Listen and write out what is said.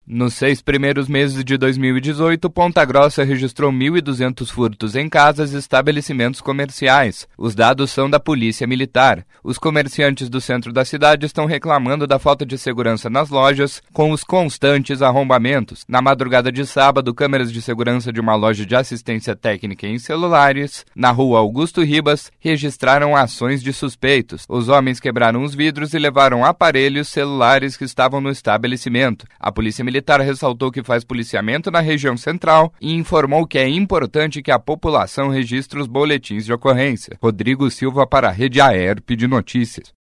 Nos 6 primeiros meses de 2018, Ponta Grossa registrou 1.200 furtos em casas e estabelecimentos comerciais. Os dados são da Polícia Militar. Os comerciantes do centro da cidade estão reclamando da falta de segurança nas lojas, com os constantes arrombamentos. Na madrugada de sábado, câmeras de segurança de uma loja de assistência técnica em celulares, na rua Augusto Ribas, registraram ações de suspeitos. Os homens quebraram os vidros e levaram aparelhos celulares que estavam no estabelecimento. A Polícia Militar ressaltou que faz policiamento na região central e informou que é importante que a população registre os boletins de ocorrência. Rodrigo Silva para a Rede AERP de Notícias.